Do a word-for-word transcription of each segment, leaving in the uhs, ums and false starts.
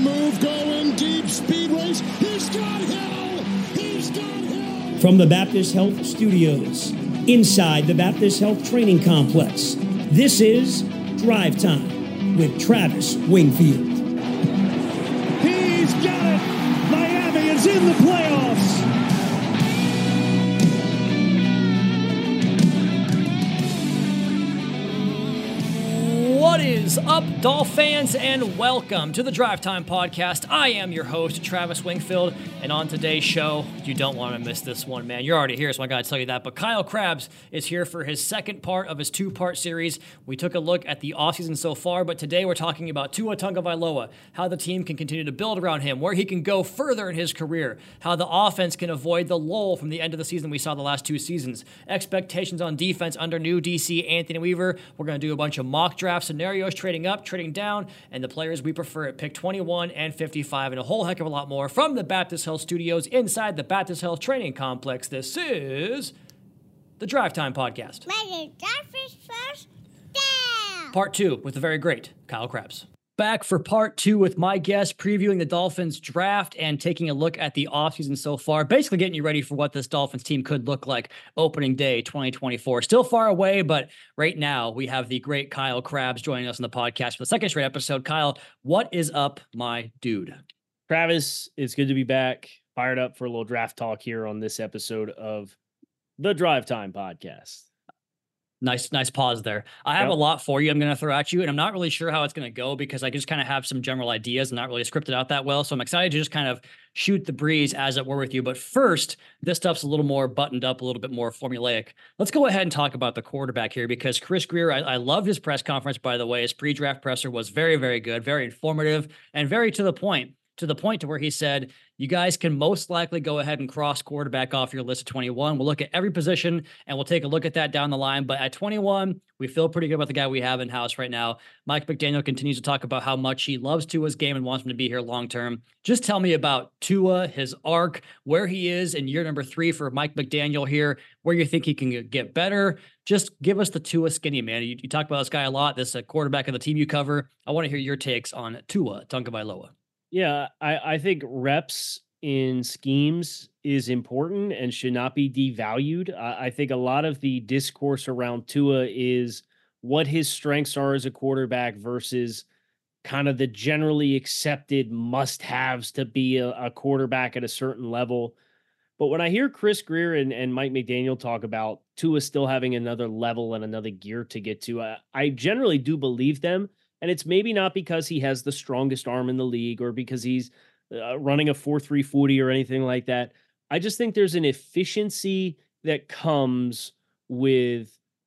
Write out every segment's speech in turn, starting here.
move, going deep, speed race. He's got Hill. He's got Hill. From the Baptist Health Studios, inside the Baptist Health Training Complex, this is Drive Time with Travis Wingfield. He's got it. Miami is in the playoffs. What is up, Dolph fans, and welcome to the Drive Time Podcast. I am your host, Travis Wingfield, and on today's show, you don't want to miss this one, man. You're already here, so I got to tell you that, but Kyle Krabs is here for his second part of his two-part series. We took a look at the offseason so far, but today we're talking about Tua Tagovailoa, how the team can continue to build around him, where he can go further in his career, how the offense can avoid the lull from the end of the season we saw the last two seasons, expectations on defense under new D C Anthony Weaver. We're going to do a bunch of mock drafts, scenarios, trading up, trading down, and the players we prefer at pick twenty-one and fifty-five, and a whole heck of a lot more from the Baptist Health Studios inside the Baptist Health Training Complex. This is the Drive Time Podcast. Part two with the very great Kyle Krabs. Back for part two with my guest, previewing the Dolphins draft and taking a look at the offseason so far, basically getting you ready for what this Dolphins team could look like opening day twenty twenty-four. Still far away, but right now we have the great Kyle Krabs joining us on the podcast for the second straight episode. Kyle, what is up, my dude? Travis, it's good to be back. Fired up for a little draft talk here on this episode of the Drive Time Podcast. Nice, nice pause there. I have Yep. a lot for you I'm going to throw at you, and I'm not really sure how it's going to go because I just kind of have some general ideas and not really scripted out that well. So I'm excited to just kind of shoot the breeze, as it were, with you. But first, this stuff's a little more buttoned up, a little bit more formulaic. Let's go ahead and talk about the quarterback here because Chris Grier, I, I loved his press conference, by the way. His pre-draft presser was very, very good, very informative, and very to the point. To the point to where he said, you guys can most likely go ahead and cross quarterback off your list of twenty-one. We'll look at every position and we'll take a look at that down the line. But at twenty-one, we feel pretty good about the guy we have in house right now. Mike McDaniel continues to talk about how much he loves Tua's game and wants him to be here long term. Just tell me about Tua, his arc, where he is in year number three for Mike McDaniel here, where you think he can get better. Just give us the Tua skinny, man. You, you talk about this guy a lot. This is a quarterback of the team you cover. I want to hear your takes on Tua Tagovailoa. Yeah, I, I think reps in schemes is important and should not be devalued. I, I think a lot of the discourse around Tua is what his strengths are as a quarterback versus kind of the generally accepted must-haves to be a, a quarterback at a certain level. But when I hear Chris Grier and, and Mike McDaniel talk about Tua still having another level and another gear to get to, I, I generally do believe them. And it's maybe not because he has the strongest arm in the league or because he's uh, running a four three forty or anything like that. I just think there's an efficiency that comes with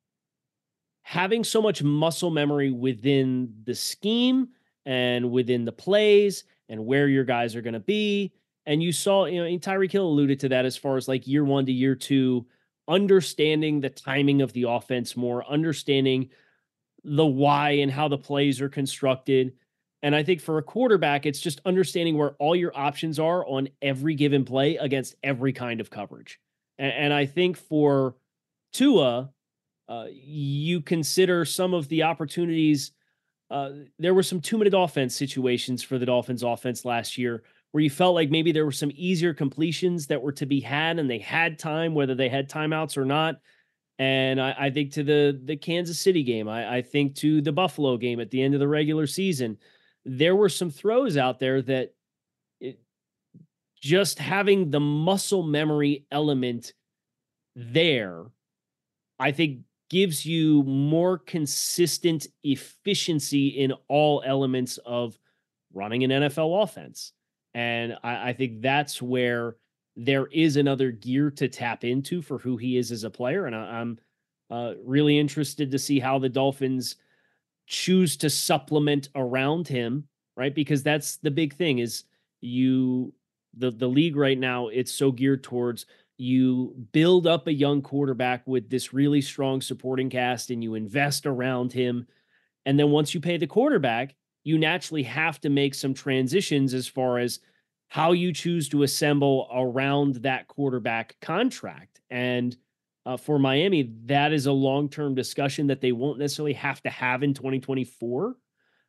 having so much muscle memory within the scheme and within the plays and where your guys are going to be. And you saw, you know, Tyreek Hill alluded to that as far as like year one to year two, understanding the timing of the offense more, understanding the why and how the plays are constructed. And I think for a quarterback, it's just understanding where all your options are on every given play against every kind of coverage. And, and I think for Tua, uh, you consider some of the opportunities. Uh, there were some two-minute offense situations for the Dolphins offense last year where you felt like maybe there were some easier completions that were to be had and they had time, whether they had timeouts or not. And I, I think to the, the Kansas City game, I, I think to the Buffalo game at the end of the regular season, there were some throws out there that it, just having the muscle memory element there, I think gives you more consistent efficiency in all elements of running an N F L offense. And I, I think that's where there is another gear to tap into for who he is as a player. And I, I'm uh, really interested to see how the Dolphins choose to supplement around him, right? Because that's the big thing is you, the, the league right now, it's so geared towards you build up a young quarterback with this really strong supporting cast and you invest around him. And then once you pay the quarterback, you naturally have to make some transitions as far as how you choose to assemble around that quarterback contract. And uh, for Miami, that is a long-term discussion that they won't necessarily have to have in twenty twenty-four.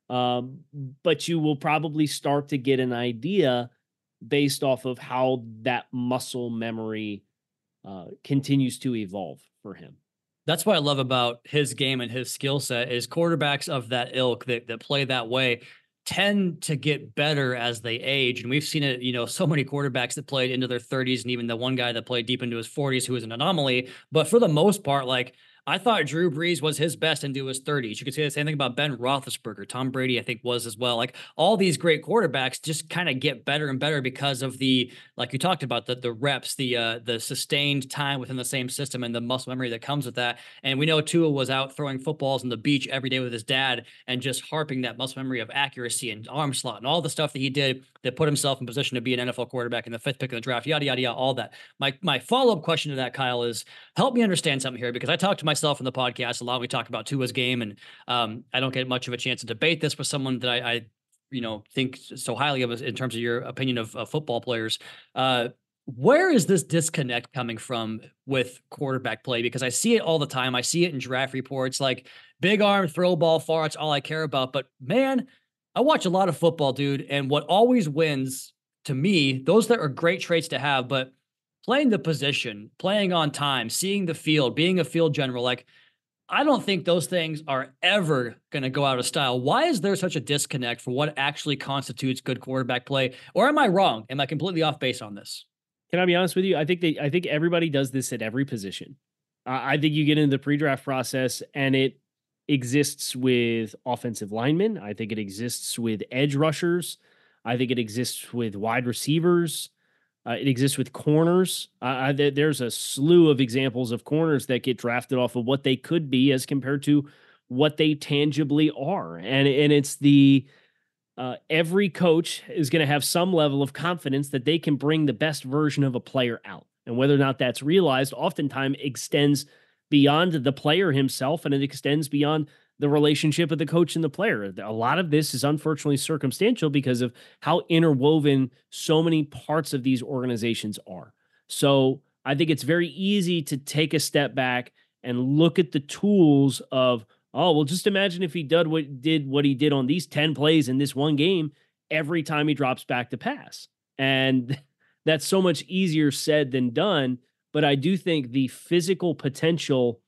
Um, but you will probably start to get an idea based off of how that muscle memory uh, continues to evolve for him. That's what I love about his game and his skill set is quarterbacks of that ilk that that play that way tend to get better as they age. And we've seen it, you know, so many quarterbacks that played into their thirties and even the one guy that played deep into his forties who was an anomaly. But for the most part, like I thought Drew Brees was his best into his thirties. You could say the same thing about Ben Roethlisberger. Tom Brady, I think, was as well. Like all these great quarterbacks just kind of get better and better because of the, like you talked about, the the reps, the uh, the sustained time within the same system and the muscle memory that comes with that. And we know Tua was out throwing footballs on the beach every day with his dad and just harping that muscle memory of accuracy and arm slot and all the stuff that he did that put himself in position to be an N F L quarterback in the fifth pick of the draft, yada, yada, yada, all that. My my follow-up question to that, Kyle, is help me understand something here because I talked to myself in the podcast a lot. We talk about Tua's game, and um, I don't get much of a chance to debate this with someone that I, I you know, think so highly of in terms of your opinion of, of football players. Uh, where is this disconnect coming from with quarterback play? Because I see it all the time. I see it in draft reports, like big arm, throw ball far. It's all I care about. But man, I watch a lot of football, dude. And what always wins to me, those that are great traits to have, but playing the position, playing on time, seeing the field, being a field general, like I don't think those things are ever going to go out of style. Why is there such a disconnect for what actually constitutes good quarterback play? Or am I wrong? Am I completely off base on this? Can I be honest with you? I think they, I think everybody does this at every position. Uh, I think you get into the pre-draft process and it exists with offensive linemen. I think it exists with edge rushers. I think it exists with wide receivers. Uh, it exists with corners. Uh, th- there's a slew of examples of corners that get drafted off of what they could be as compared to what they tangibly are. And, and it's the, uh, every coach is going to have some level of confidence that they can bring the best version of a player out. And whether or not that's realized oftentimes extends beyond the player himself, and it extends beyond the relationship of the coach and the player. A lot of this is unfortunately circumstantial because of how interwoven so many parts of these organizations are. So I think it's very easy to take a step back and look at the tools of, oh, well, just imagine if he did what did what he did on these ten plays in this one game every time he drops back to pass. And that's so much easier said than done. But I do think the physical potential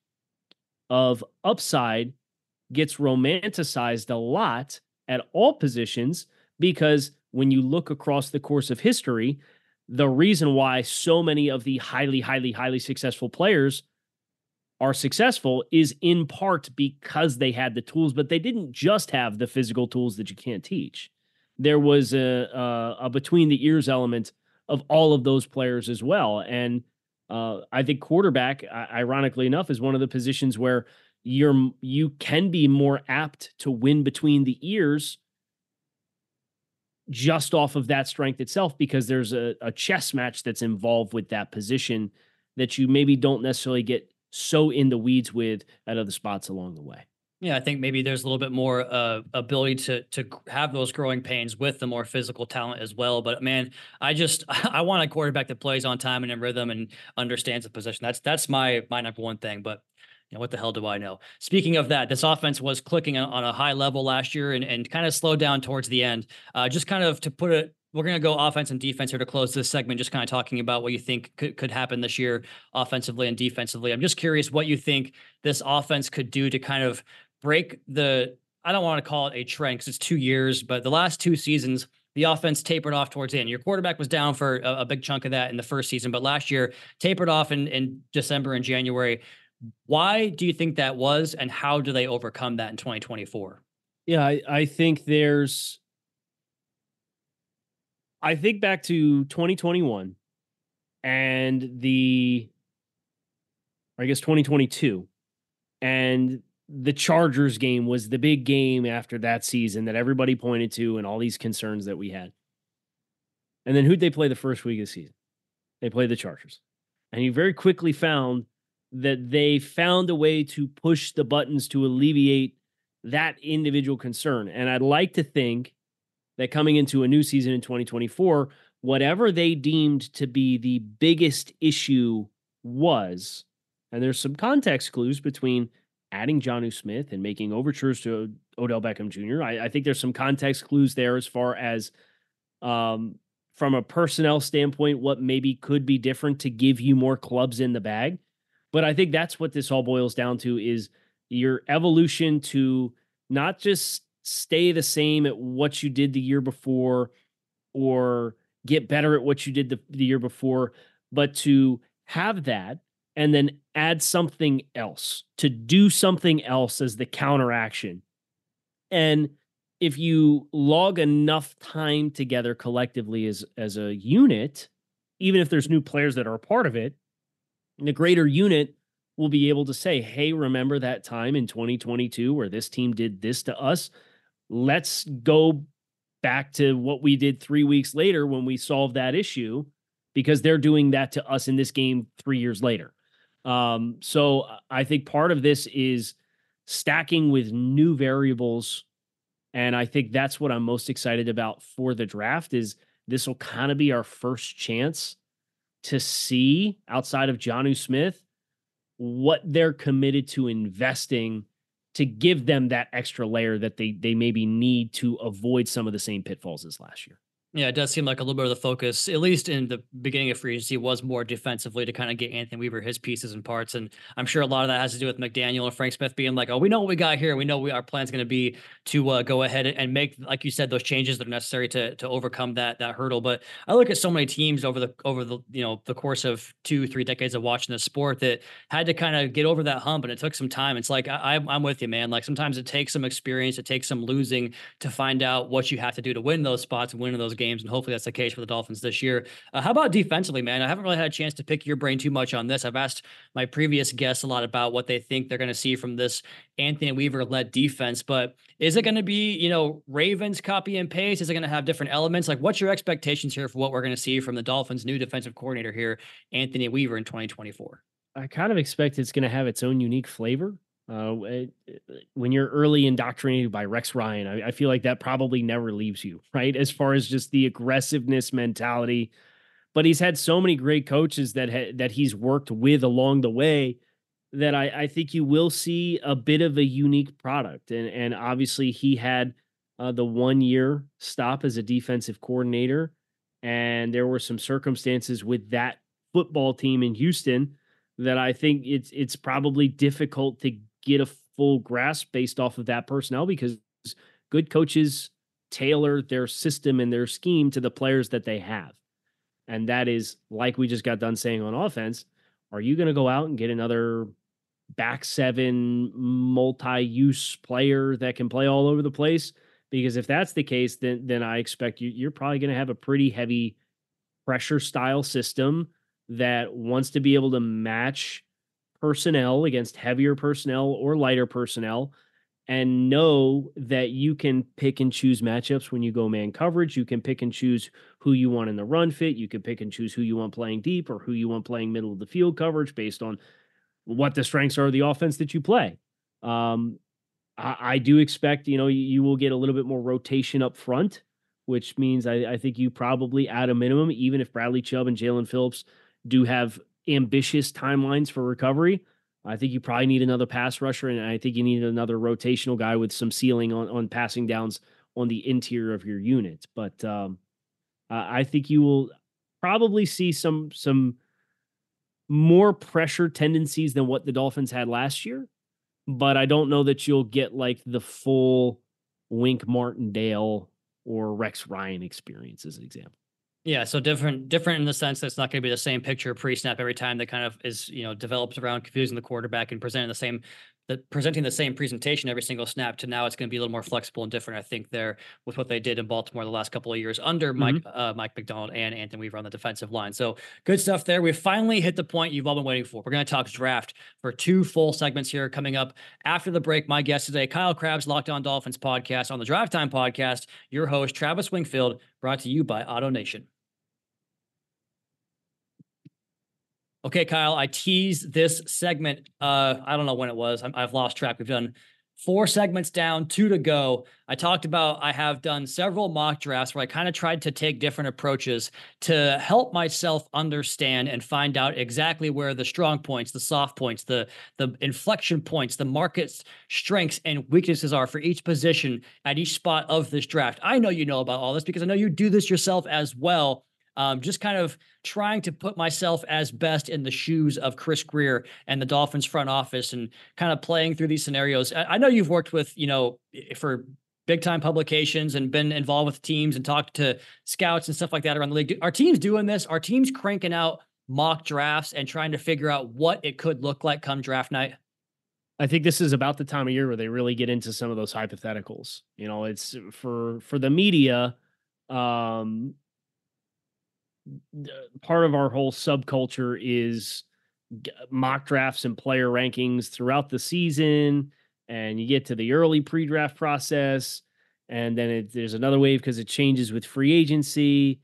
of upside gets romanticized a lot at all positions because when you look across the course of history, the reason why so many of the highly, highly, highly successful players are successful is in part because they had the tools, but they didn't just have the physical tools that you can't teach. There was a, a, a between the ears element of all of those players as well. And uh, I think quarterback, ironically enough, is one of the positions where you're you can be more apt to win between the ears just off of that strength itself, because there's a, a chess match that's involved with that position that you maybe don't necessarily get so in the weeds with at other spots along the way. Yeah, I think maybe there's a little bit more uh, ability to to have those growing pains with the more physical talent as well. But man, I just I want a quarterback that plays on time and in rhythm and understands the position. That's that's my my number one thing. But you know, what the hell do I know? Speaking of that, this offense was clicking on, on a high level last year and, and kind of slowed down towards the end. Uh, just kind of to put it, we're going to go offense and defense here to close this segment, just kind of talking about what you think could, could happen this year offensively and defensively. I'm just curious what you think this offense could do to kind of break the, I don't want to call it a trend because it's two years, but the last two seasons, the offense tapered off towards the end. Your quarterback was down for a, a big chunk of that in the first season, but last year tapered off in, in December and January. Why do you think that was, and how do they overcome that in twenty twenty-four? Yeah, I, I think there's, I think back to twenty twenty-one and the, or I guess twenty twenty-two, and the Chargers game was the big game after that season that everybody pointed to and all these concerns that we had. And then who'd they play the first week of the season? They played the Chargers. And you very quickly found that they found a way to push the buttons to alleviate that individual concern. And I'd like to think that coming into a new season in twenty twenty-four, whatever they deemed to be the biggest issue was, and there's some context clues between adding Jonnu Smith and making overtures to Odell Beckham Junior I, I think there's some context clues there as far as um, from a personnel standpoint, what maybe could be different to give you more clubs in the bag. But I think that's what this all boils down to is your evolution to not just stay the same at what you did the year before or get better at what you did the, the year before, but to have that and then add something else, to do something else as the counteraction. And if you log enough time together collectively as, as a unit, even if there's new players that are a part of it, the greater unit will be able to say, hey, remember that time in twenty twenty-two where this team did this to us? Let's go back to what we did three weeks later when we solved that issue, because they're doing that to us in this game three years later. Um, so I think part of this is stacking with new variables. And I think that's what I'm most excited about for the draft is this will kind of be our first chance to see, outside of Jonnu Smith, what they're committed to investing to give them that extra layer that they they maybe need to avoid some of the same pitfalls as last year. Yeah, it does seem like a little bit of the focus, at least in the beginning of free agency, was more defensively to kind of get Anthony Weaver his pieces and parts. And I'm sure a lot of that has to do with McDaniel and Frank Smith being like, oh, we know what we got here. We know we, our plan's going to be to uh, go ahead and make, like you said, those changes that are necessary to to overcome that that hurdle. But I look at so many teams over the over the you know the course of two, three decades of watching this sport that had to kind of get over that hump, and it took some time. It's like I, I'm with you, man. Like sometimes it takes some experience, it takes some losing to find out what you have to do to win those spots and win in those games, and hopefully that's the case for the Dolphins this year. Uh, how about defensively, man? I haven't really had a chance to pick your brain too much on this. I've asked my previous guests a lot about what they think they're going to see from this Anthony Weaver-led defense, but is it going to be, you know, Ravens copy and paste? Is it going to have different elements? Like, what's your expectations here for what we're going to see from the Dolphins' new defensive coordinator here, Anthony Weaver, in twenty twenty-four? I kind of expect it's going to have its own unique flavor. Uh, it, when you're early indoctrinated by Rex Ryan, I, I feel like that probably never leaves you, right? As far as just the aggressiveness mentality, but he's had so many great coaches that ha- that he's worked with along the way that I, I think you will see a bit of a unique product. And and obviously he had uh, the one year stop as a defensive coordinator, and there were some circumstances with that football team in Houston that I think it's it's probably difficult to get a full grasp based off of that personnel, because good coaches tailor their system and their scheme to the players that they have. And that is, like we just got done saying on offense, are you going to go out and get another back seven multi-use player that can play all over the place? Because if that's the case, then then I expect you, you're probably going to have a pretty heavy pressure style system that wants to be able to match personnel against heavier personnel or lighter personnel, and know that you can pick and choose matchups when you go man coverage. You can pick and choose who you want in the run fit. You can pick and choose who you want playing deep or who you want playing middle of the field coverage based on what the strengths are of the offense that you play. Um, I, I do expect, you know, you, you will get a little bit more rotation up front, which means I, I think you probably at a minimum, even if Bradley Chubb and Jalen Phillips do have ambitious timelines for recovery, I think you probably need another pass rusher, and I think you need another rotational guy with some ceiling on, on passing downs on the interior of your unit. But um, I think you will probably see some some more pressure tendencies than what the Dolphins had last year, but I don't know that you'll get like the full Wink Martindale or Rex Ryan experience as an example. Yeah, so different, different in the sense that it's not going to be the same picture pre-snap every time that kind of is, you know, develops around confusing the quarterback and presenting the same, the presenting the same presentation every single snap. To now, it's going to be a little more flexible and different. I think there with what they did in Baltimore the last couple of years under mm-hmm. Mike, uh, Mike McDonald and Anthony Weaver on the defensive line. So good stuff there. We finally hit the point you've all been waiting for. We're going to talk draft for two full segments here coming up after the break. My guest today, Kyle Crabbs, Locked On Dolphins podcast on the Drive Time podcast. Your host, Travis Wingfield, brought to you by Auto Nation. Okay, Kyle, I teased this segment. Uh, I don't know when it was. I'm, I've lost track. We've done four segments down, two to go. I talked about I have done several mock drafts where I kind of tried to take different approaches to help myself understand and find out exactly where the strong points, the soft points, the, the inflection points, the market's strengths and weaknesses are for each position at each spot of this draft. I know you know about all this because I know you do this yourself as well. Um, just kind of trying to put myself as best in the shoes of Chris Grier and the Dolphins front office and kind of playing through these scenarios. I, I know you've worked with, you know, for big time publications and been involved with teams and talked to scouts and stuff like that around the league. Are teams doing this? Are teams cranking out mock drafts and trying to figure out what it could look like come draft night? I think this is about the time of year where they really get into some of those hypotheticals. You know, it's for, for the media, um, part of our whole subculture is mock drafts and player rankings throughout the season. And you get to the early pre-draft process, and then it, there's another wave because it changes with free agency.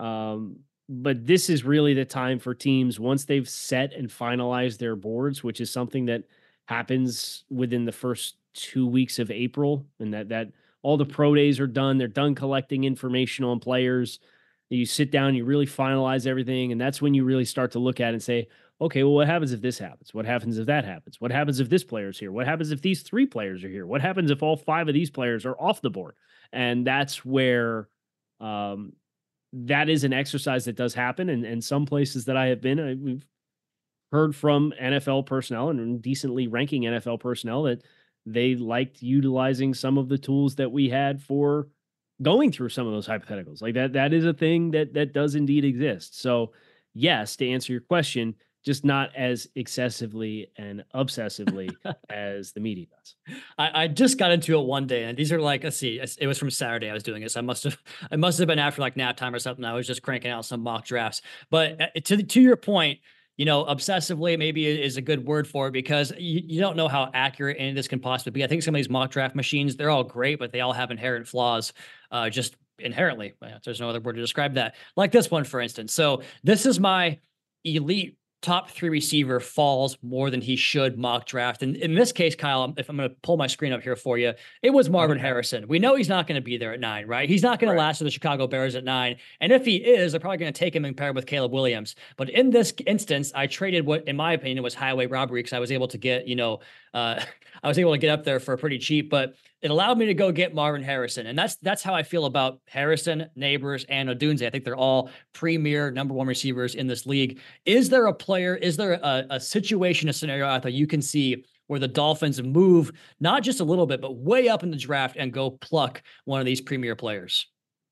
Um, but this is really the time for teams, once they've set and finalized their boards, which is something that happens within the first two weeks of April, and that, that all the pro days are done. They're done collecting information on players. You sit down, you really finalize everything, and that's when you really start to look at it and say, okay, well, what happens if this happens? What happens if that happens? What happens if this player's here? What happens if these three players are here? What happens if all five of these players are off the board? And that's where um, that is an exercise that does happen. And, and some places that I have been, I, we've heard from N F L personnel and decently ranking N F L personnel that they liked utilizing some of the tools that we had for going through some of those hypotheticals. Like that, that is a thing that, that does indeed exist. So yes, to answer your question, just not as excessively and obsessively as the media does. I, I just got into it one day, and these are like, let's see, it was from Saturday I was doing this. I must have, it must have been after like nap time or something. I was just cranking out some mock drafts. But to to your point, you know, obsessively maybe is a good word for it, because you, you don't know how accurate any of this can possibly be. I think some of these mock draft machines, they're all great, but they all have inherent flaws, uh, just inherently. There's no other word to describe that. Like this one, for instance. So this is my elite top three receiver falls more than he should mock draft. And in this case, Kyle, if I'm going to pull my screen up here for you, it was Marvin Harrison. We know he's not going to be there at nine, right? He's not going right. to last for the Chicago Bears at nine. And if he is, they're probably going to take him and pair him with Caleb Williams. But in this instance, I traded what, in my opinion, was highway robbery, because I was able to get, you know, uh, I was able to get up there for pretty cheap, but it allowed me to go get Marvin Harrison. And that's that's how I feel about Harrison, Neighbors, and Odunze. I think they're all premier number one receivers in this league. Is there a player, is there a, a situation, a scenario out there you can see where the Dolphins move not just a little bit, but way up in the draft and go pluck one of these premier players?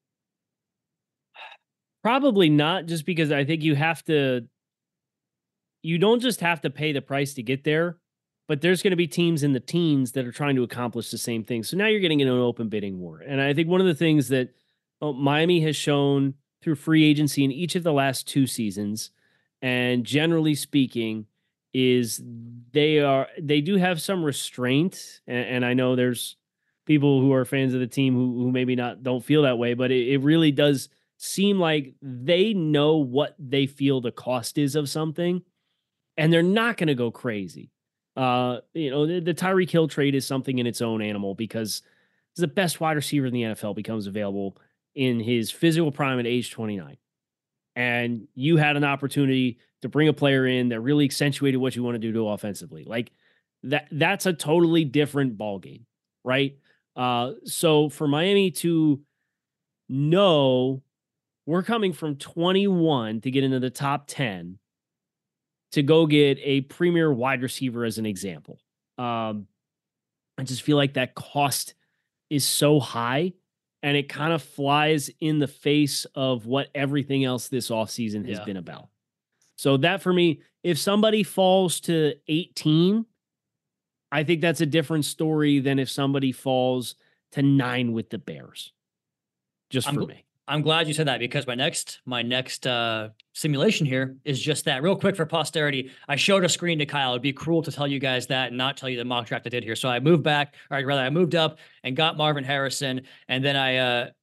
Probably not, just because I think you have to, you don't just have to pay the price to get there, but there's going to be teams in the teens that are trying to accomplish the same thing. So now you're getting into an open bidding war. And I think one of the things that oh, Miami has shown through free agency in each of the last two seasons, and generally speaking, is they are, they do have some restraint. And, and I know there's people who are fans of the team who, who maybe not, don't feel that way, but it, it really does seem like they know what they feel the cost is of something, and they're not going to go crazy. Uh, you know, the, the Tyreek Hill trade is something in its own animal, because the best wide receiver in the N F L becomes available in his physical prime at age twenty-nine. And you had an opportunity to bring a player in that really accentuated what you want to do to offensively. Like that, that's a totally different ballgame, right? Uh, so for Miami to know we're coming from twenty-one to get into the top ten, to go get a premier wide receiver as an example. Um, I just feel like that cost is so high, and it kind of flies in the face of what everything else this offseason has yeah. been about. So that for me, if somebody falls to eighteen, I think that's a different story than if somebody falls to nine with the Bears. Just I'm for gl- me. I'm glad you said that, because my next my next uh, simulation here is just that. Real quick for posterity, I showed a screen to Kyle. It'd be cruel to tell you guys that and not tell you the mock draft I did here. So I moved back, or rather I moved up and got Marvin Harrison, and then I uh,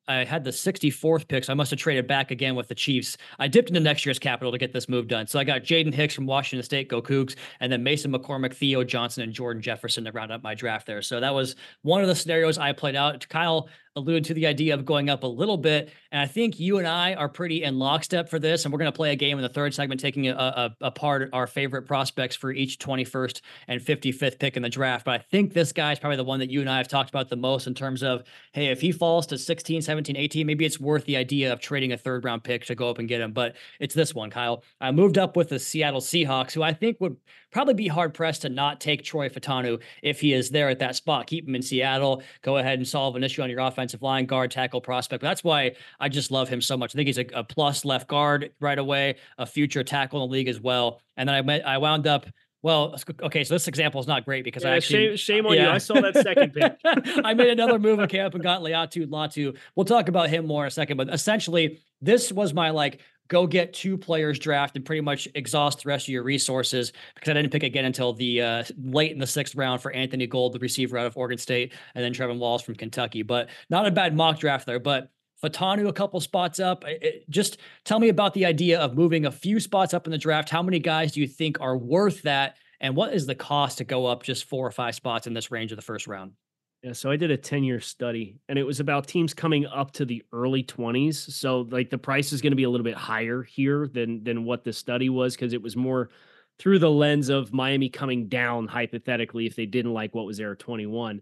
I had the sixty-fourth pick, so I must have traded back again with the Chiefs. I dipped into next year's capital to get this move done. So I got Jaden Hicks from Washington State, go Cougs, and then Mason McCormick, Theo Johnson, and Jordan Jefferson to round up my draft there. So that was one of the scenarios I played out. Kyle alluded to the idea of going up a little bit, and I think you and I are pretty in lockstep for this, and we're going to play a game in the third segment, taking a, a, apart our favorite prospects for each twenty-first and fifty-fifth pick in the draft. But I think this guy is probably the one that you and I have talked about the most in terms of, hey, if he falls to sixteen, seventeen, eighteen, maybe it's worth the idea of trading a third round pick to go up and get him. But it's this one, Kyle. I moved up with the Seattle Seahawks, who I think would probably be hard pressed to not take Troy Fautanu if he is there at that spot. Keep him in Seattle. Go ahead and solve an issue on your offensive line, guard, tackle, prospect. But that's why I just love him so much. I think he's a, a plus left guard right away, a future tackle in the league as well. And then I met, I wound up. Well, okay, so this example is not great because yeah, I actually shame, shame on yeah. you. I saw that second pick. I made another move and came up and got Laiatu Latu. We'll talk about him more in a second, but essentially this was my like go get two players draft and pretty much exhaust the rest of your resources because I didn't pick again until the uh, late in the sixth round for Anthony Gold, the receiver out of Oregon State, and then Trevin Walls from Kentucky. But not a bad mock draft there, but Fautanu a couple spots up. It, just tell me about the idea of moving a few spots up in the draft. How many guys do you think are worth that? And what is the cost to go up just four or five spots in this range of the first round? Yeah, so I did a ten-year study, and it was about teams coming up to the early twenties. So, like, the price is going to be a little bit higher here than than what the study was because it was more through the lens of Miami coming down, hypothetically, if they didn't like what was there at twenty-one.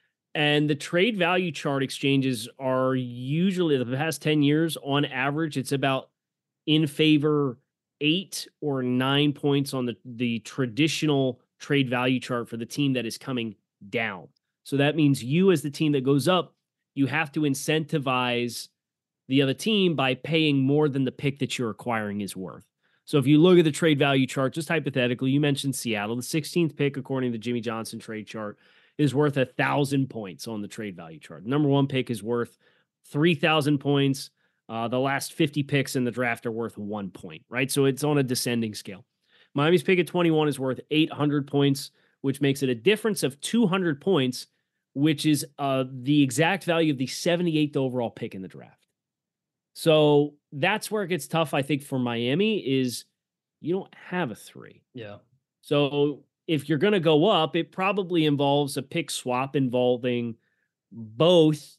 And the trade value chart exchanges are usually, the past ten years, on average, it's about in favor eight or nine points on the, the traditional trade value chart for the team that is coming down. So that means you as the team that goes up, you have to incentivize the other team by paying more than the pick that you're acquiring is worth. So if you look at the trade value chart, just hypothetically, you mentioned Seattle, the sixteenth pick, according to the Jimmy Johnson trade chart, is worth a thousand points on the trade value chart. Number one pick is worth three thousand points. Uh, the last fifty picks in the draft are worth one point, right? So it's on a descending scale. Miami's pick at twenty-one is worth eight hundred points, which makes it a difference of two hundred points, which is uh, the exact value of the seventy-eighth overall pick in the draft. So that's where it gets tough, I think, for Miami is you don't have a three. Yeah. So if you're going to go up, it probably involves a pick swap involving both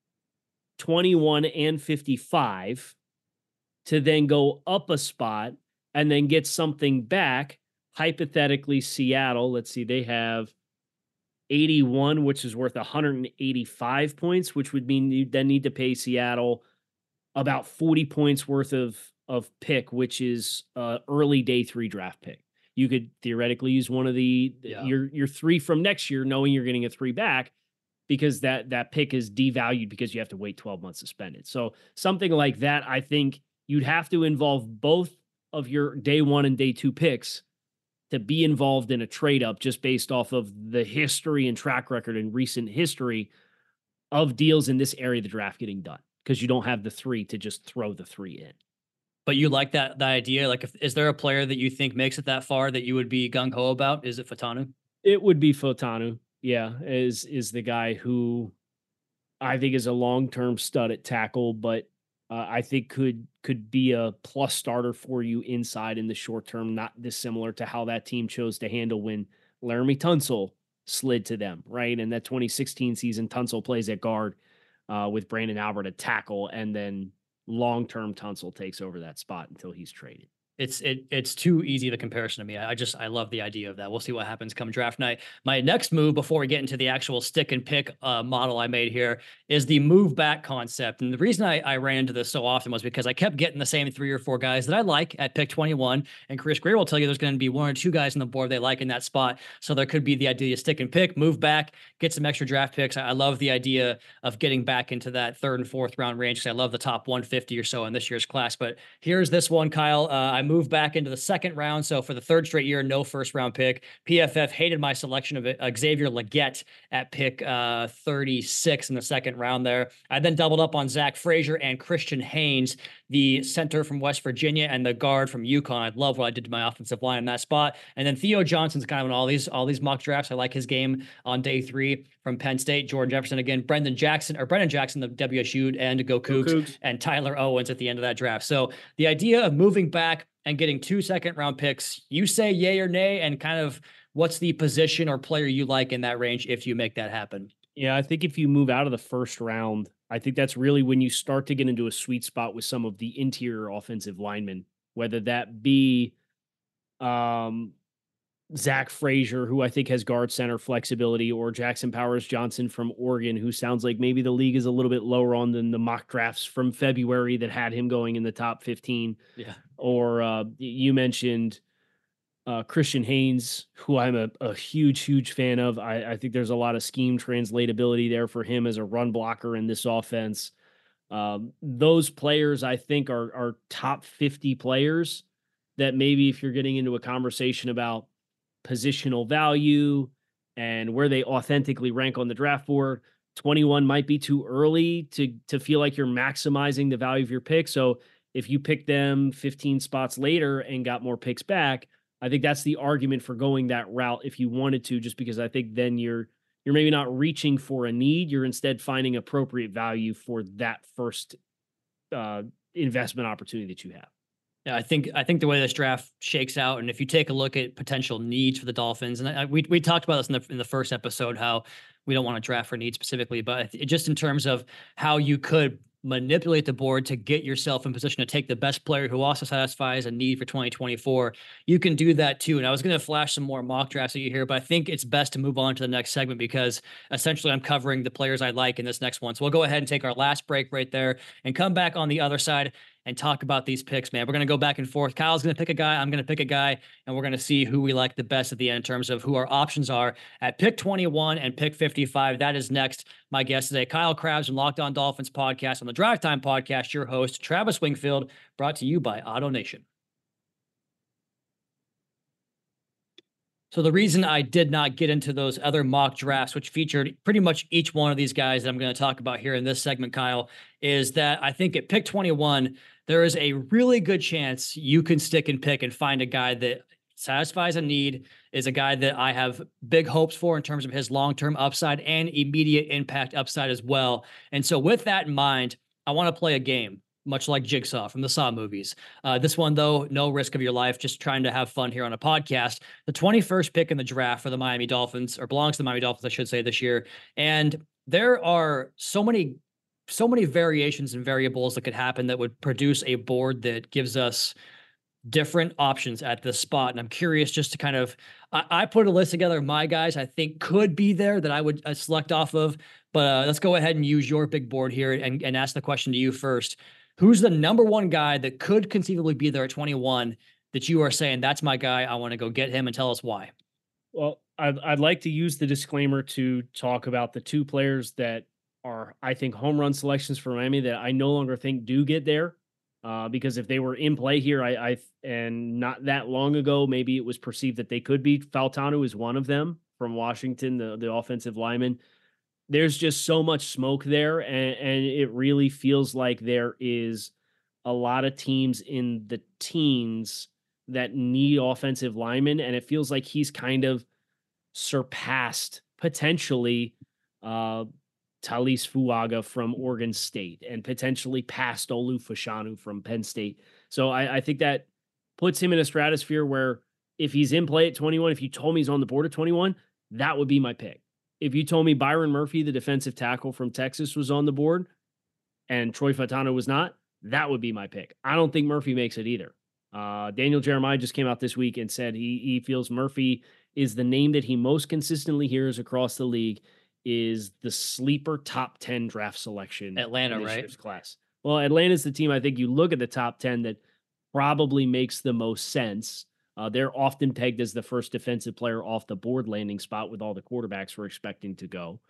twenty-one and fifty-five to then go up a spot and then get something back. Hypothetically, Seattle, let's see, they have eighty-one, which is worth one hundred eighty-five points, which would mean you then need to pay Seattle about forty points worth of, of pick, which is uh early day three draft pick. You could theoretically use one of the, yeah. your, your three from next year, knowing you're getting a three back because that, that pick is devalued because you have to wait twelve months to spend it. So something like that, I think you'd have to involve both of your day one and day two picks to be involved in a trade up just based off of the history and track record and recent history of deals in this area of the draft getting done because you don't have the three to just throw the three in. But you like that, the idea? Like, if, is there a player that you think makes it that far that you would be gung-ho about? Is it Fautanu? It would be Fautanu. Yeah, is is the guy who I think is a long-term stud at tackle, but uh, I think could could be a plus starter for you inside in the short term, not dissimilar to how that team chose to handle when Laramie Tunsil slid to them, right? And that twenty sixteen season, Tunsil plays at guard uh, with Brandon Albert at tackle, and then long-term Tunsil takes over that spot until he's traded. It's it it's too easy the comparison to me. I just I love the idea of that. We'll see what happens come draft night. My next move before we get into the actual stick and pick uh, model I made here is the move back concept. And the reason I, I ran into this so often was because I kept getting the same three or four guys that I like at pick twenty-one. And Chris Greer will tell you there's going to be one or two guys on the board they like in that spot. So there could be the idea of stick and pick, move back, get some extra draft picks. I, I love the idea of getting back into that third and fourth round range because I love the top one fifty or so in this year's class. But here's this one, Kyle. Uh, I move back into the second round. So for the third straight year, no first round pick. P F F hated my selection of uh, Xavier Legette at pick uh, thirty-six in the second round there. I then doubled up on Zach Frazier and Christian Haynes, the center from West Virginia and the guard from UConn. I love what I did to my offensive line in that spot. And then Theo Johnson's kind of in all these, all these mock drafts. I like his game on day three from Penn State. Jordan Jefferson again, Brendan Jackson or Brendan Jackson, the W S U and Go Cougs, Go Cougs, and Tyler Owens at the end of that draft. So the idea of moving back and getting two second round picks, you say yay or nay, and kind of what's the position or player you like in that range if you make that happen? Yeah, I think if you move out of the first round, I think that's really when you start to get into a sweet spot with some of the interior offensive linemen, whether that be um, Zach Frazier, who I think has guard center flexibility, or Jackson Powers Johnson from Oregon, who sounds like maybe the league is a little bit lower on than the mock drafts from February that had him going in the top fifteen. Yeah. Or uh, you mentioned uh, Christian Haynes, who I'm a, a huge, huge fan of. I, I think there's a lot of scheme translatability there for him as a run blocker in this offense. Um, those players, I think, are, are top fifty players that maybe if you're getting into a conversation about positional value and where they authentically rank on the draft board, twenty-one might be too early to, to feel like you're maximizing the value of your pick. So if you pick them fifteen spots later and got more picks back, I think that's the argument for going that route if you wanted to, just because I think then you're you're maybe not reaching for a need. You're instead finding appropriate value for that first uh, investment opportunity that you have. Yeah, I think I think the way this draft shakes out, and if you take a look at potential needs for the Dolphins, and I, we we talked about this in the in the first episode, how we don't want to draft for needs specifically, but just in terms of how you could manipulate the board to get yourself in position to take the best player who also satisfies a need for twenty twenty-four. You can do that too. And I was going to flash some more mock drafts at you here, but I think it's best to move on to the next segment because essentially I'm covering the players I like in this next one. So we'll go ahead and take our last break right there and come back on the other side and talk about these picks, man. We're going to go back and forth. Kyle's going to pick a guy. I'm going to pick a guy, and we're going to see who we like the best at the end in terms of who our options are at pick twenty-one and pick fifty-five. That is next. My guest today, Kyle Crabbs from Locked On Dolphins podcast on the Drive Time podcast. Your host, Travis Wingfield, brought to you by Auto Nation. So the reason I did not get into those other mock drafts, which featured pretty much each one of these guys that I'm going to talk about here in this segment, Kyle, is that I think at pick twenty-one, there is a really good chance you can stick and pick and find a guy that satisfies a need, is a guy that I have big hopes for in terms of his long-term upside and immediate impact upside as well. And so with that in mind, I want to play a game, much like Jigsaw from the Saw movies. Uh, this one, though, no risk of your life, just trying to have fun here on a podcast. The twenty-first pick in the draft for the Miami Dolphins, or belongs to the Miami Dolphins, I should say, this year. And there are so many, so many variations and variables that could happen that would produce a board that gives us different options at this spot. And I'm curious just to kind of, I, I put a list together of my guys I think could be there that I would uh, select off of. But uh, let's go ahead and use your big board here and, and ask the question to you first. Who's the number one guy that could conceivably be there at twenty-one that you are saying, that's my guy, I want to go get him, and tell us why? Well, I'd, I'd like to use the disclaimer to talk about the two players that are, I think, home run selections for Miami that I no longer think do get there. Uh, because if they were in play here, I, I and not that long ago, maybe it was perceived that they could be. Fautanu is one of them from Washington, the, the offensive lineman. There's just so much smoke there, and, and it really feels like there is a lot of teams in the teens that need offensive linemen, and it feels like he's kind of surpassed potentially uh, Talis Fuaga from Oregon State and potentially past Olu Fashanu from Penn State. So I, I think that puts him in a stratosphere where if he's in play at twenty-one, if you told me he's on the board at twenty-one, that would be my pick. If you told me Byron Murphy, the defensive tackle from Texas, was on the board and Troy Fautanu was not, that would be my pick. I don't think Murphy makes it either. Uh, Daniel Jeremiah just came out this week and said he he feels Murphy is the name that he most consistently hears across the league, is the sleeper top ten draft selection. Atlanta, right? Class. Well, Atlanta's the team I think you look at the top ten that probably makes the most sense. Uh, they're often pegged as the first defensive player off the board landing spot with all the quarterbacks we're expecting to go.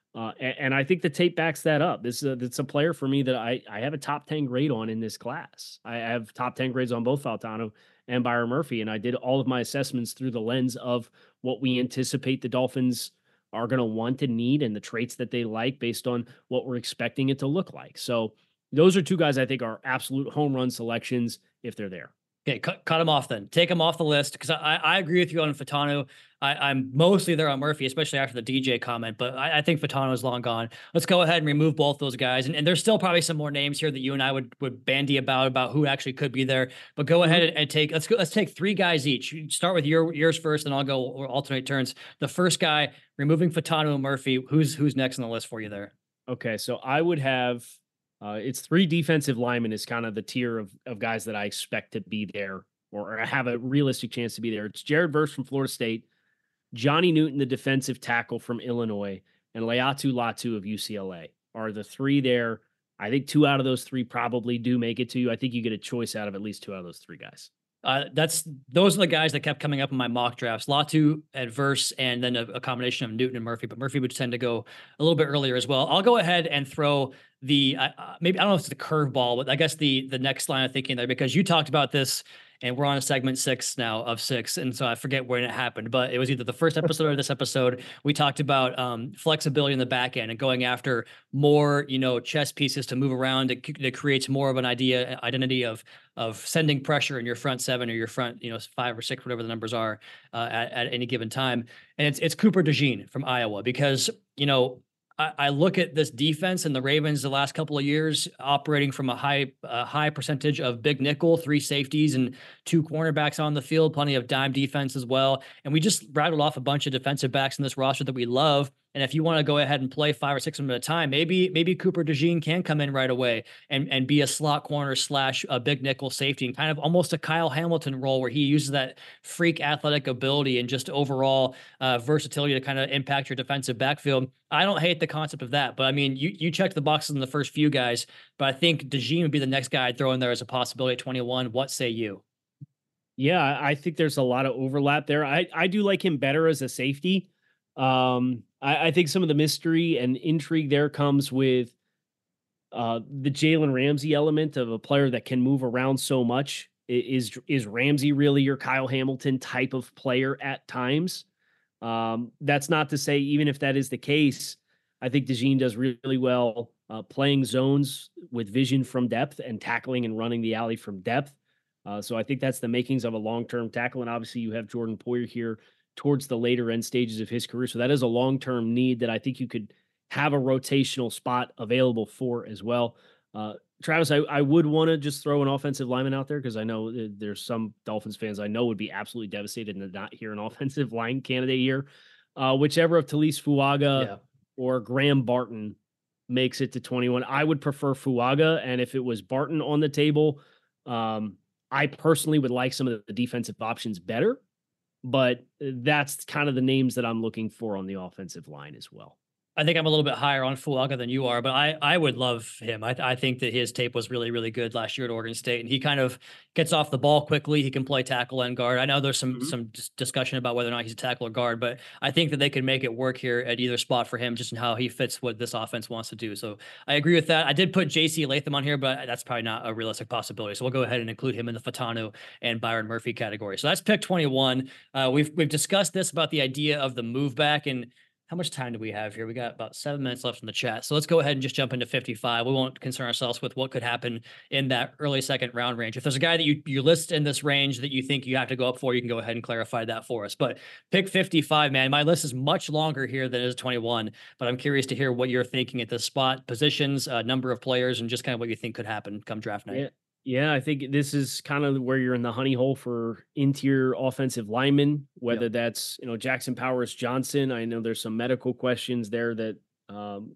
Uh, and, and I think the tape backs that up. This is a, it's a player for me that I, I have a top ten grade on in this class. I have top ten grades on both Fautano and Byron Murphy. And I did all of my assessments through the lens of what we anticipate the Dolphins are going to want and need and the traits that they like based on what we're expecting it to look like. So those are two guys I think are absolute home run selections if they're there. Okay, cut, cut him off then. Take him off the list because I, I agree with you on Fautanu. I, I'm mostly there on Murphy, especially after the D J comment, but I, I think Fautanu is long gone. Let's go ahead and remove both those guys. And, and there's still probably some more names here that you and I would would bandy about about who actually could be there. But go ahead and, and take let's go let's take three guys each. Start with your yours first, and I'll go or alternate turns. The first guy, removing Fautanu and Murphy. Who's who's next on the list for you there? Okay, so I would have. Uh, it's three defensive linemen is kind of the tier of, of guys that I expect to be there or have a realistic chance to be there. It's Jared Verse from Florida State, Johnny Newton, the defensive tackle from Illinois, and Laiatu Latu of U C L A are the three there. I think two out of those three probably do make it to you. I think you get a choice out of at least two out of those three guys. Uh, that's those are the guys that kept coming up in my mock drafts. Latu at Verse, and then a, a combination of Newton and Murphy. But Murphy would tend to go a little bit earlier as well. I'll go ahead and throw the uh, maybe I don't know if it's the curveball, but I guess the the next line of thinking there, because you talked about this, and we're on a segment six now of six, and so I forget when it happened, but it was either the first episode or this episode. We talked about um, flexibility in the back end and going after more, you know, chess pieces to move around. It, it creates more of an idea identity of of sending pressure in your front seven or your front, you know, five or six, whatever the numbers are uh, at, at any given time. And it's it's Cooper DeJean from Iowa, because, you know, I look at this defense and the Ravens the last couple of years operating from a high a high percentage of big nickel, three safeties and two cornerbacks on the field, plenty of dime defense as well. And we just rattled off a bunch of defensive backs in this roster that we love. And if you want to go ahead and play five or six of them at a time, maybe maybe Cooper DeJean can come in right away and, and be a slot corner slash a big nickel safety, and kind of almost a Kyle Hamilton role where he uses that freak athletic ability and just overall uh, versatility to kind of impact your defensive backfield. I don't hate the concept of that, but I mean, you you checked the boxes in the first few guys, but I think DeJean would be the next guy I'd throw in there as a possibility at twenty-one. What say you? Yeah, I think there's a lot of overlap there. I, I do like him better as a safety. Um, I, I think some of the mystery and intrigue there comes with uh, the Jalen Ramsey element of a player that can move around so much. Is is Ramsey really your Kyle Hamilton type of player at times? Um, that's not to say, even if that is the case, I think DeJean does really well uh, playing zones with vision from depth and tackling and running the alley from depth. Uh, so I think that's the makings of a long-term tackle. And obviously you have Jordan Poyer here towards the later end stages of his career. So that is a long-term need that I think you could have a rotational spot available for as well. Uh, Travis, I, I would want to just throw an offensive lineman out there, because I know there's some Dolphins fans I know would be absolutely devastated to not hear an offensive line candidate here. Uh, whichever of Talise Fuaga yeah. or Graham Barton makes it to twenty-one, I would prefer Fuaga. And if it was Barton on the table, um, I personally would like some of the defensive options better. But that's kind of the names that I'm looking for on the offensive line as well. I think I'm a little bit higher on Fuaga than you are, but I, I would love him. I, I think that his tape was really, really good last year at Oregon State, and he kind of gets off the ball quickly. He can play tackle and guard. I know there's some mm-hmm. some discussion about whether or not he's a tackle or guard, but I think that they can make it work here at either spot for him, just in how he fits what this offense wants to do. So I agree with that. I did put J C Latham on here, but that's probably not a realistic possibility. So we'll go ahead and include him in the Fautanu and Byron Murphy category. So that's pick twenty-one. Uh, we've we've discussed this about the idea of the move back, and how much time do we have here? We got about seven minutes left in the chat. So let's go ahead and just jump into fifty-five. We won't concern ourselves with what could happen in that early second round range. If there's a guy that you, you list in this range that you think you have to go up for, you can go ahead and clarify that for us. But pick fifty-five, man. My list is much longer here than it is twenty-one, but I'm curious to hear what you're thinking at this spot, positions, uh, number of players, and just kind of what you think could happen come draft night. Yeah. Yeah, I think this is kind of where you're in the honey hole for interior offensive linemen, whether yep. that's, you know, Jackson Powers Johnson. I know there's some medical questions there that um,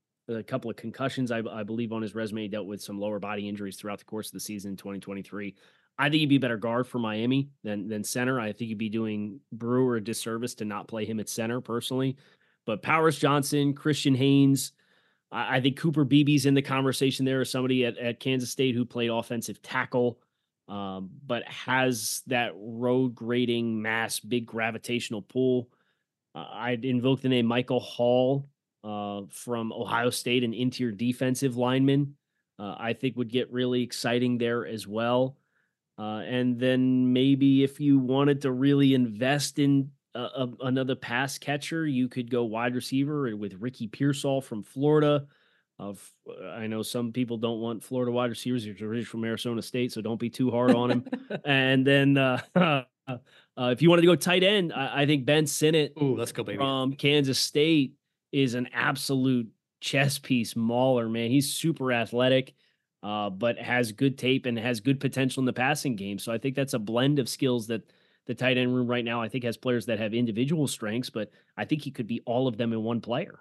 a couple of concussions, I, I believe, on his resume. He dealt with some lower body injuries throughout the course of the season in twenty twenty-three. I think he'd be a better guard for Miami than, than center. I think he'd be doing Brewer a disservice to not play him at center personally. But Powers Johnson, Christian Haynes, I think Cooper Beebe's in the conversation there as somebody at, at Kansas State who played offensive tackle, um, but has that road grading mass, big gravitational pull. Uh, I'd invoke the name Michael Hall uh, from Ohio State, an interior defensive lineman, uh, I think would get really exciting there as well. Uh, and then maybe if you wanted to really invest in a, a, another pass catcher, you could go wide receiver with Ricky Pearsall from Florida. Of uh, I know some people don't want Florida wide receivers. He's originally from Arizona State, so don't be too hard on him. And then uh, uh, if you wanted to go tight end, I, I think Ben Sinnott Ooh, let's go, baby. from Kansas State is an absolute chess piece mauler, man. He's super athletic, uh, but has good tape and has good potential in the passing game. So I think that's a blend of skills that the tight end room right now, I think, has players that have individual strengths, but I think he could be all of them in one player.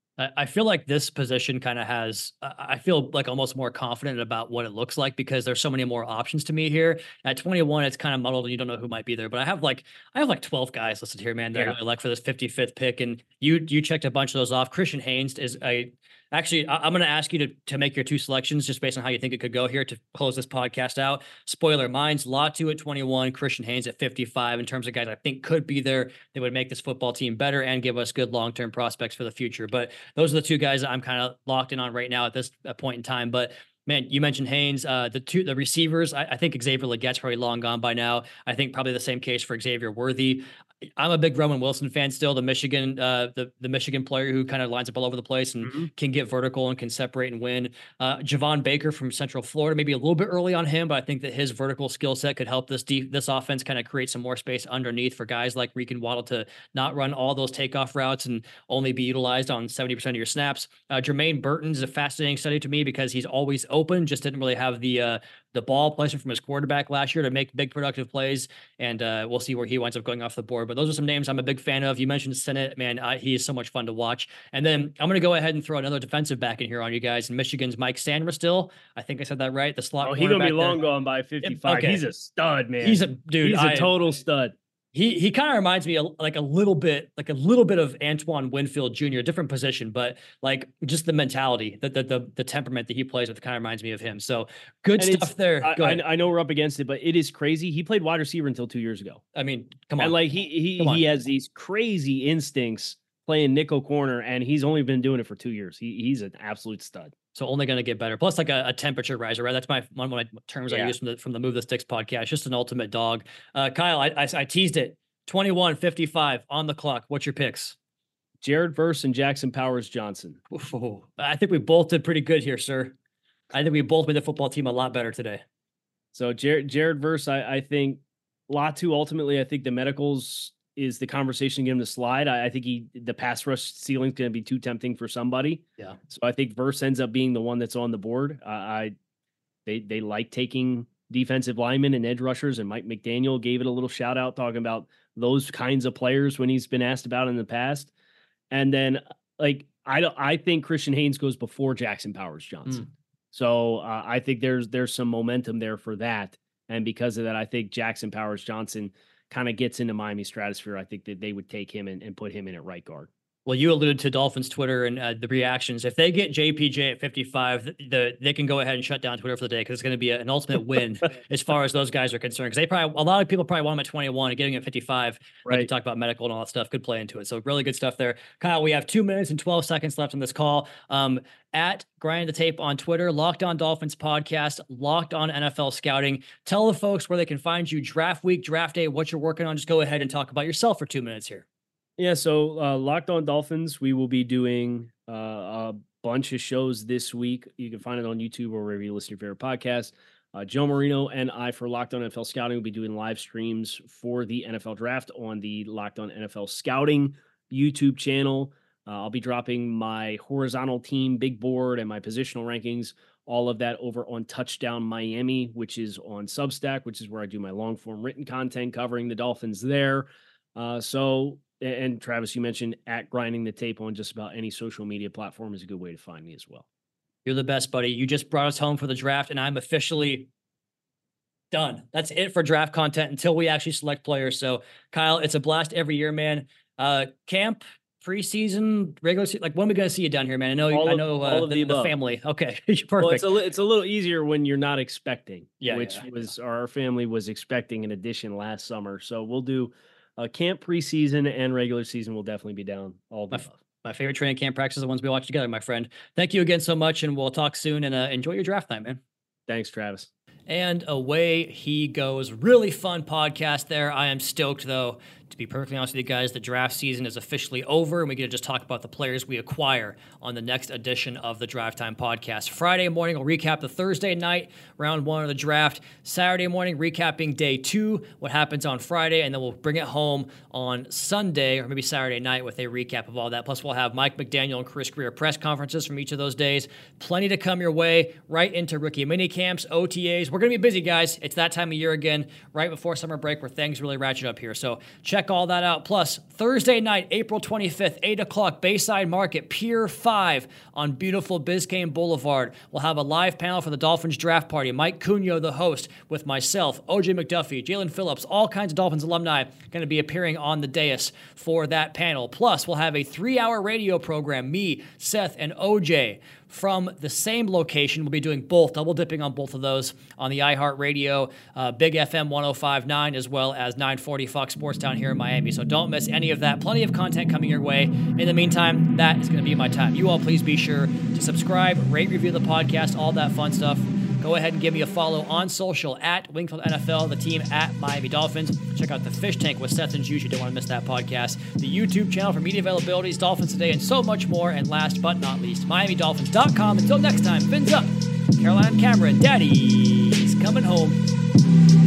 I feel like this position kind of has, I feel like almost more confident about what it looks like because there's so many more options to me here. At twenty-one, it's kind of muddled and you don't know who might be there, but I have like, I have like twelve guys listed here, man, that yeah. I really like for this fifty-fifth pick. And you, you checked a bunch of those off. Christian Haynes is a, actually, I, I'm going to ask you to, to make your two selections just based on how you think it could go here to close this podcast out. Spoiler, mine's Latu at twenty-one, Christian Haynes at fifty-five in terms of guys I think could be there. They would make this football team better and give us good long-term prospects for the future. But those are the two guys that I'm kind of locked in on right now at this point in time. But man, you mentioned Haynes, uh, the two, the receivers, I, I think Xavier Legette's probably long gone by now. I think probably the same case for Xavier Worthy. I'm a big Roman Wilson fan still, the Michigan, uh, the, the Michigan player who kind of lines up all over the place and mm-hmm. can get vertical and can separate and win. Uh, Javon Baker from Central Florida, maybe a little bit early on him, but I think that his vertical skill set could help this deep, this offense kind of create some more space underneath for guys like Reek Waddle to not run all those takeoff routes and only be utilized on seventy percent of your snaps. Uh, Jermaine Burton is a fascinating study to me because he's always open, just didn't really have the, uh, the ball placement from his quarterback last year to make big productive plays. And uh, we'll see where he winds up going off the board. But those are some names I'm a big fan of. You mentioned Sinnott, man, uh, he is so much fun to watch. And then I'm going to go ahead and throw another defensive back in here on you guys. And Michigan's Mike Sainristil. I think I said that right. The slot. Oh, he's going to be long gone by fifty-five. Okay. He's a stud, man. He's a dude. He's a total stud. He he kind of reminds me of like a little bit, like a little bit of Antoine Winfield Junior, different position, but like just the mentality, the the the, the temperament that he plays with kind of reminds me of him. So good and stuff there. I, I, I know we're up against it, but it is crazy. He played wide receiver until two years ago. I mean, come on. And like he he he has these crazy instincts playing nickel corner, and he's only been doing it for two years. He he's an absolute stud. So only going to get better. Plus, like a, a temperature riser, right? That's my one of my terms yeah. I use from the from the Move the Sticks podcast. Just an ultimate dog. Uh, Kyle, I, I I teased it. twenty-one fifty-five on the clock. What's your picks? Jared Verse and Jackson Powers Johnson. Ooh, I think we both did pretty good here, sir. I think we both made the football team a lot better today. So Jared Jared Verse, I, I think Latu ultimately, I think the medicals is the conversation to get him to slide. I, I think he the pass rush ceiling is going to be too tempting for somebody. Yeah. So I think Verse ends up being the one that's on the board. Uh, I they they like taking defensive linemen and edge rushers, and Mike McDaniel gave it a little shout out talking about those kinds of players when he's been asked about in the past. And then like, I don't, I think Christian Haynes goes before Jackson Powers Johnson. Mm. So uh, I think there's, there's some momentum there for that. And because of that, I think Jackson Powers Johnson kind of gets into Miami stratosphere. I think that they would take him and, and put him in at right guard. Well, you alluded to Dolphins Twitter and uh, the reactions. If they get J P J at fifty-five, the, the they can go ahead and shut down Twitter for the day because it's going to be a, an ultimate win as far as those guys are concerned. Because they probably a lot of people probably want him at twenty-one and getting him at fifty-five. Right. We can talk about medical and all that stuff. Could play into it. So really good stuff there, Kyle. We have two minutes and twelve seconds left on this call. Um, at Grind the Tape on Twitter, Locked On Dolphins podcast, Locked On N F L Scouting. Tell the folks where they can find you. Draft week, draft day, what you're working on. Just go ahead and talk about yourself for two minutes here. Yeah, so uh, Locked On Dolphins, we will be doing uh, a bunch of shows this week. You can find it on YouTube or wherever you listen to your favorite podcast. Uh, Joe Marino and I for Locked On N F L Scouting will be doing live streams for the N F L Draft on the Locked On N F L Scouting YouTube channel. Uh, I'll be dropping my horizontal team big board and my positional rankings, all of that over on Touchdown Miami, which is on Substack, which is where I do my long form written content covering the Dolphins there. Uh, so... And Travis, you mentioned at Grinding the Tape on just about any social media platform is a good way to find me as well. You're the best, buddy. You just brought us home for the draft, and I'm officially done. That's it for draft content until we actually select players. So, Kyle, it's a blast every year, man. Uh, camp, preseason, regular season, like when are we going to see you down here, man? I know, all I of, know all uh, of the, the, the family. Okay, perfect. Well, it's a it's a little easier when you're not expecting, yeah, which yeah, was yeah. our family was expecting an addition last summer. So we'll do. Uh, camp preseason and regular season will definitely be down all the my, My favorite training camp practices are the ones we watch together, my friend. Thank you again so much, and we'll talk soon, and uh, enjoy your draft night, man. Thanks, Travis. And away he goes. Really fun podcast there. I am stoked, though. To be perfectly honest with you guys, the draft season is officially over, and we get to just talk about the players we acquire on the next edition of the Drive Time Podcast. Friday morning, we'll recap the Thursday night round one of the draft. Saturday morning, recapping day two, what happens on Friday, and then we'll bring it home on Sunday, or maybe Saturday night, with a recap of all that. Plus, we'll have Mike McDaniel and Chris Greer press conferences from each of those days. Plenty to come your way, right into rookie mini camps, O T As. We're going to be busy, guys. It's that time of year again, right before summer break, where things really ratchet up here. So check all that out. Plus, Thursday night, April twenty-fifth, eight o'clock, Bayside Market, Pier five on beautiful Biscayne Boulevard. We'll have a live panel for the Dolphins draft party. Mike Cunha, the host, with myself, O J McDuffie, Jalen Phillips, all kinds of Dolphins alumni going to be appearing on the dais for that panel. Plus, we'll have a three-hour radio program, me, Seth, and O J, from the same location. We'll be doing both, double dipping on both of those on the iHeartRadio, uh, Big F M one oh five point nine, as well as nine forty Fox Sports down here in Miami. So don't miss any of that. Plenty of content coming your way. In the meantime, that is going to be my time. You all please be sure to subscribe, rate, review the podcast, all that fun stuff. Go ahead and give me a follow on social at Wingfield N F L, the team at Miami Dolphins. Check out the Fish Tank with Seth and Juice. You don't want to miss that podcast. The YouTube channel for media availabilities, Dolphins Today, and so much more. And last but not least, Miami Dolphins dot com. Until next time, fins up. Caroline Cameron, Daddy's coming home.